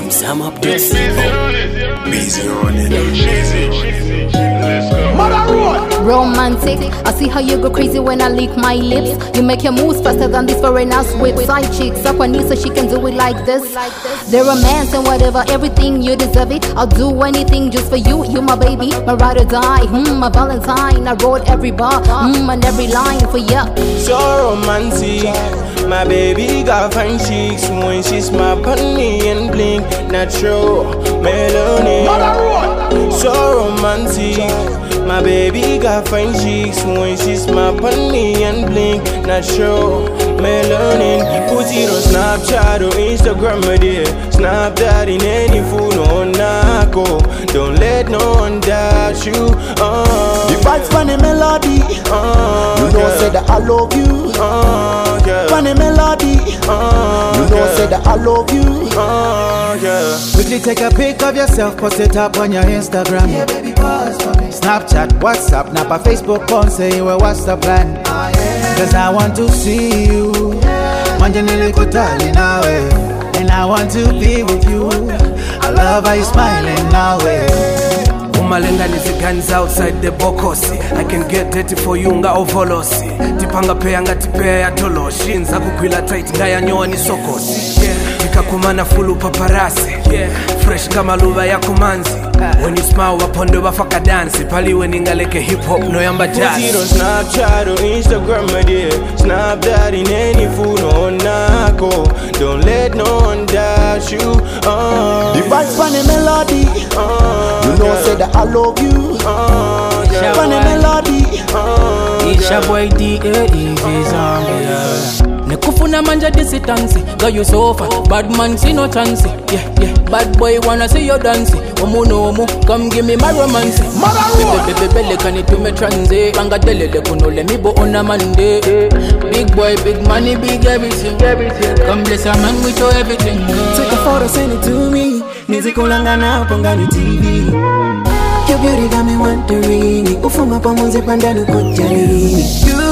Some updates. Busy running. Let's go. Romantic, I see how you go crazy when I lick my lips. You make your moves faster than this foreigners with side chicks up on knees so she can do it like this. The romance and whatever, everything you deserve it. I'll do anything just for you. You my baby, my ride or die. My Valentine. I wrote every bar, and every line for you. So romantic, my baby got fine cheeks when she smile on me and blink. Natural melanin. So romantic, my baby got fine cheeks when she smile on me and blink. Natural melanin. Put it on Snapchat or Instagram, my dear. Snap that in any food on Naco. Don't let no one doubt you. The vibes funny melody. You know say that I love you. Funny melody. You know say that I love you. Quickly take a pic of yourself, post it up on your Instagram. Yeah, baby, pause for me. Snapchat, WhatsApp, Napa, Facebook, phone, say what's the plan? Cause I want to see you. Manjanili kutali nawe. And I want to be with you. I love how you smiling now. Umalenga nizigans outside the bokosi. I can get dirty for you nga ovolosi. Tipanga pea nga tipea ya toloshi. Nza kukwila tight nga ya nyoa ni sokosi. Nikakumana fulu paparasi. Fresh kama luva ya kumanzi. When you smile wapondo bafaka dance. Paliwe ningaleke hip hop no yamba jazz. Put it on Snapchat or Instagram, my dear. Snap that in any food on Naco. Don't let no one doubt you. The vibes funny melody. You know say that I love you. Funny melody. It's your boy D.A.E.V. Zombie. Nekufuna manja disitansi. Got you sofa, bad man see no chance. Yeah. Bad boy wanna see you dance. Omu no omu, come give me my romance. Bebe can it to me transit. Banga delele kuno let me bo on a Monday. Big boy, big money, big everything. Come bless a man with your everything. Take a photo, send it to me. Music ulangana pongani TV. Your beauty got me wondering. Ufuma pamoja pandani kujali.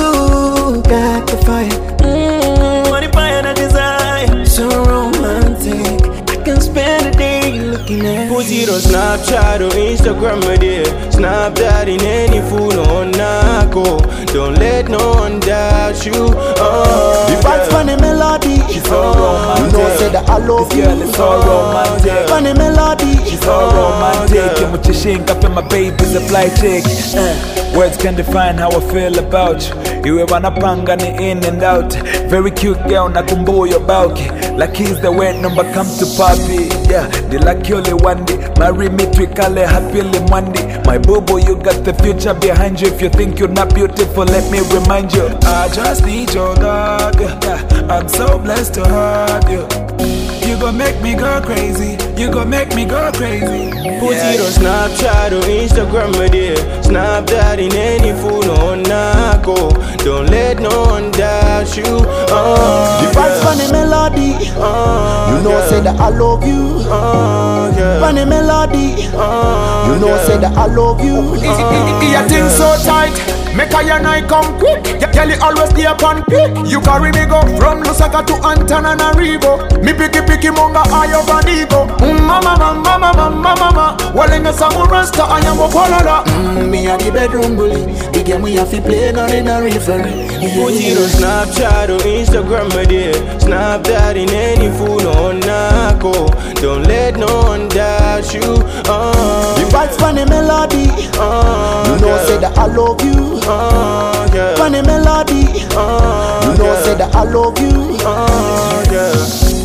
You got the fire. Money fire and desire. So romantic. I can spend a day looking at. Put it on Snapchat or Instagram, my dear. Snap that in any food on Naco. Don't let no one doubt you. The vibes funny melody. She's so romantic. You know say that I love you. This girl is so romantic. Funny melody. She's so romantic. Kimuchishinga for my baby's a fly chick. Words can define how I feel about you. Iwe wanapanga ni in and out. Very cute girl nakumbuyo bauki. Like he's the wet number come to papi. Yeah, the lucky only one day. Marry me twikale happily Monday. My boo-boo, you got the future behind you. If you think you're not beautiful, let me remind you. I just need your dog. Yeah, I'm so blessed to have you. You gon' make me go crazy. You gon' make me go crazy. Put it on Snapchat or Instagram, my dear. Snap that in any food on Naco. Don't let no one doubt you. The vibes funny melody. You know say that I love you. Funny melody. You know say that I love you. You think so tight. Make a and I come quick. Girl, you always stay up on peak. You carry me go from Lusaka to Antananarivo. Me picky monga ayo banigo. Mama. Walenga samu rasta I am a polala. Me a the bedroom bully. The game we have to play not in a referee. Put it on Snapchat or Instagram, my dear. Snap that in any food on Naco. Don't let no one doubt you. The vibes funny melody. You know say that I love you. Funny melody. You know say that I love you.